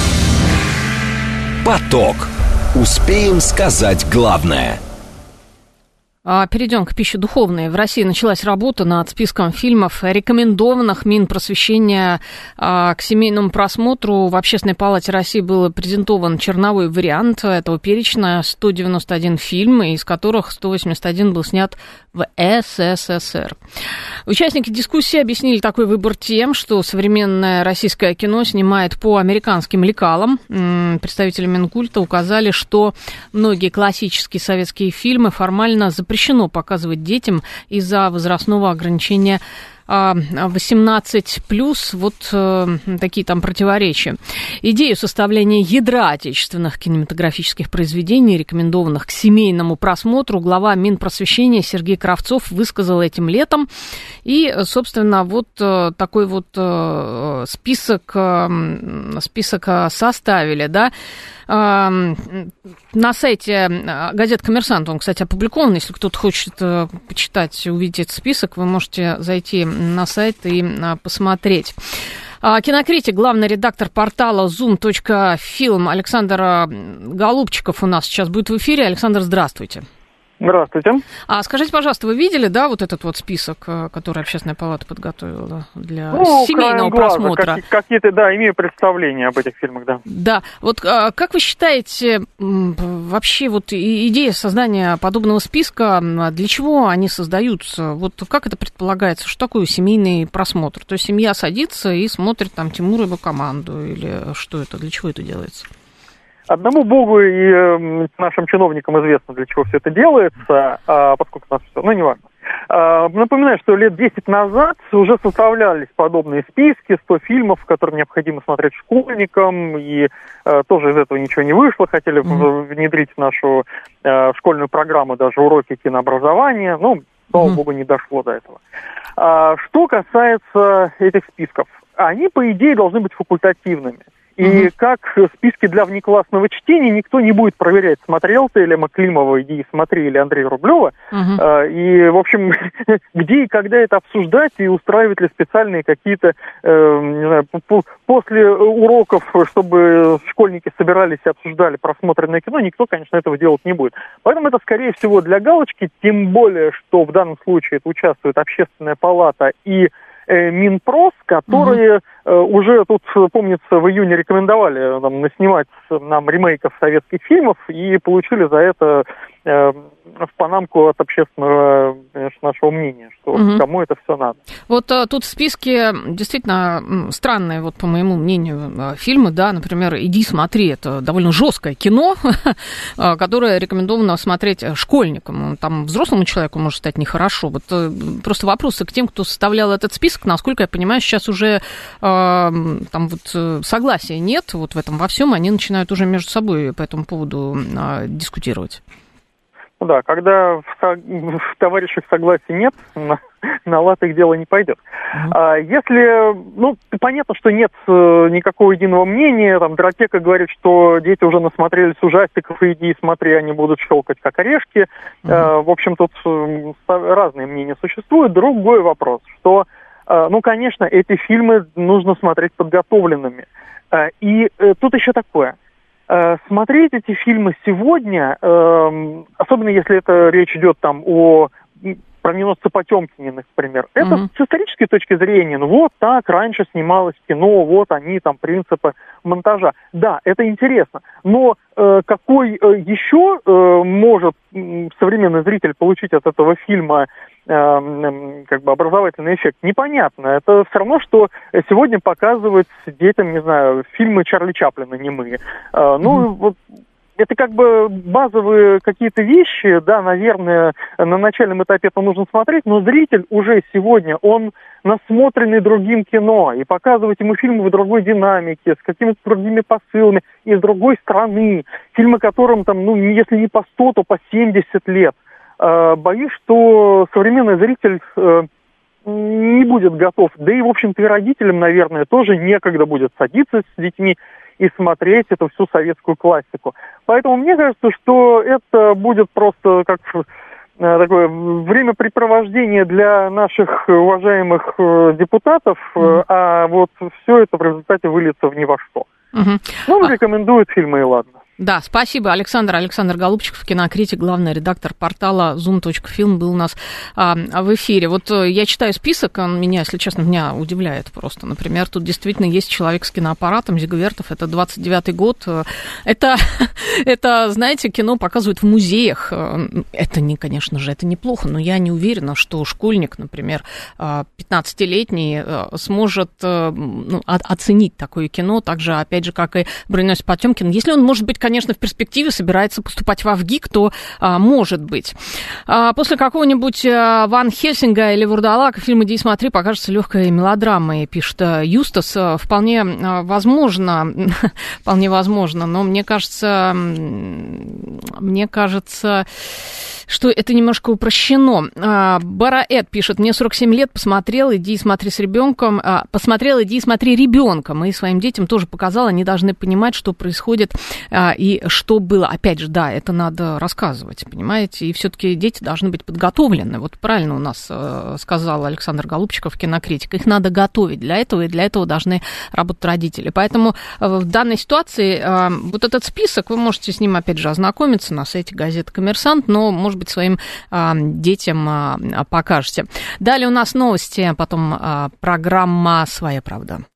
Поток. Успеем сказать главное. Перейдем к пище духовной. В России началась работа над списком фильмов, рекомендованных Минпросвещения к семейному просмотру. В Общественной палате России был презентован черновой вариант этого перечня, сто девяносто один фильм, из которых сто восемьдесят один был снят в эс эс эс эр. Участники дискуссии объяснили такой выбор тем, что современное российское кино снимает по американским лекалам. Представители Минкульта указали, что многие классические советские фильмы формально запрещено показывать детям из-за возрастного ограничения восемнадцать плюс, вот э, такие там противоречия. Идею составления ядра отечественных кинематографических произведений, рекомендованных к семейному просмотру, глава Минпросвещения Сергей Кравцов высказал этим летом. И, собственно, вот э, такой вот э, список, э, список составили, да. Э, на сайте газеты «Коммерсант», он, кстати, опубликован. Если кто-то хочет э, почитать, увидеть этот список, вы можете зайти на сайт и а, посмотреть. А, кинокритик, главный редактор портала зум точка фильм Александр Голубчиков у нас сейчас будет в эфире. Александр, здравствуйте. Здравствуйте. А скажите, пожалуйста, вы видели, да, вот этот вот список, который Общественная палата подготовила для ну, семейного просмотра? Как, какие-то, да, имею представление об этих фильмах, да. Да. Вот как вы считаете, вообще вот идея создания подобного списка, для чего они создаются? Вот как это предполагается? Что такое семейный просмотр? То есть семья садится и смотрит там Тимур и его команду, или что это, для чего это делается? Одному Богу и э, нашим чиновникам известно, для чего все это делается, а, поскольку у нас все, ну, неважно. А, напоминаю, что лет десять назад уже составлялись подобные списки, сто фильмов, которые необходимо смотреть школьникам, и э, тоже из этого ничего не вышло, хотели mm-hmm. внедрить в нашу э, школьную программу даже уроки кинообразования, ну, слава mm-hmm. Богу, не дошло до этого. А, что касается этих списков, они, по идее, должны быть факультативными. И uh-huh. как списки для внеклассного чтения никто не будет проверять, смотрел ты Илья Климова, иди и смотри, или Андрея Рублева. Uh-huh. И, в общем, где и когда это обсуждать, и устраивать ли специальные какие-то, не знаю, после уроков, чтобы школьники собирались и обсуждали просмотренное кино, никто, конечно, этого делать не будет. Поэтому это, скорее всего, для галочки, тем более, что в данном случае это участвует Общественная палата и Минпрос, которые uh-huh. уже тут, помнится, в июне рекомендовали нам наснимать нам ремейков советских фильмов и получили за это э, в панамку от общественного, конечно, нашего мнения, что uh-huh. кому это все надо. Вот а, тут в списке действительно странные, вот по моему мнению, фильмы, да, например, «Иди смотри», это довольно жесткое кино, которое рекомендовано смотреть школьникам. Там взрослому человеку может стать нехорошо. Вот просто вопросы к тем, кто составлял этот список. Насколько я понимаю, сейчас уже э, там вот согласия нет вот в этом во всем, они начинают уже между собой по этому поводу э, дискутировать. Да, когда в, в товарищах согласия нет, на, на лад их дело не пойдет. Mm-hmm. А если, ну, понятно, что нет никакого единого мнения, там, Дротека говорит, что дети уже насмотрелись ужастиков, и иди и смотри, они будут щелкать как орешки. Mm-hmm. А, в общем, тут разные мнения существуют. Другой вопрос, что ну, конечно, эти фильмы нужно смотреть подготовленными. И тут еще такое. Смотреть эти фильмы сегодня, особенно если это речь идет там о «Броненосце Потемкине», например, это mm-hmm. с исторической точки зрения, ну вот так раньше снималось кино, вот они там принципы монтажа. Да, это интересно, но э, какой э, еще э, может э, современный зритель получить от этого фильма э, как бы образовательный эффект, непонятно. Это все равно, что сегодня показывать детям, не знаю, фильмы Чарли Чаплина немые. Э, ну, mm-hmm. вот. Это как бы базовые какие-то вещи, да, наверное, на начальном этапе это нужно смотреть, но зритель уже сегодня, он насмотренный другим кино, и показывать ему фильмы в другой динамике, с какими-то другими посылами, из другой страны, фильмы, которым там, ну, если не по сто, то по семьдесят лет. Боюсь, что современный зритель не будет готов, да и, в общем-то, и родителям, наверное, тоже некогда будет садиться с детьми и смотреть эту всю советскую классику. Поэтому мне кажется, что это будет просто как такое времяпрепровождение для наших уважаемых депутатов, mm-hmm. а вот все это в результате выльется в ни во что. Mm-hmm. Ну, рекомендуют фильмы, и ладно. Да, спасибо, Александр. Александр Голубчиков, кинокритик, главный редактор портала зум точка фильм, был у нас а, в эфире. Вот я читаю список, он меня, если честно, меня удивляет просто. Например, тут действительно есть человек с киноаппаратом, Зиговертов, это двадцать девятый год. Это, это, знаете, кино показывают в музеях. Это, не, конечно же, это неплохо, но я не уверена, что школьник, например, пятнадцатилетний, сможет ну, оценить такое кино, так же, опять же, как и «Броненосец Потемкин». Если он, может быть, конечно, в перспективе собирается поступать в ВГИК, то а, может быть. А, после какого-нибудь а, Ван Хельсинга или Вурдалака фильм «Иди и смотри» покажется легкой мелодрамой, пишет а, Юстас. А, вполне а, возможно, вполне возможно, но мне кажется, мне кажется, что это немножко упрощено. А, Бараэт пишет: мне сорок семь лет, посмотрел, иди и смотри с ребенком, а, посмотрел, иди и смотри ребенком, и своим детям тоже показал, они должны понимать, что происходит а, и что было, опять же, да, это надо рассказывать, понимаете, и все-таки дети должны быть подготовлены. Вот правильно у нас сказал Александр Голубчиков, кинокритик, их надо готовить для этого, и для этого должны работать родители. Поэтому в данной ситуации вот этот список, вы можете с ним, опять же, ознакомиться на сайте газеты «Коммерсант», но, может быть, своим детям покажете. Далее у нас новости, потом программа «Своя правда».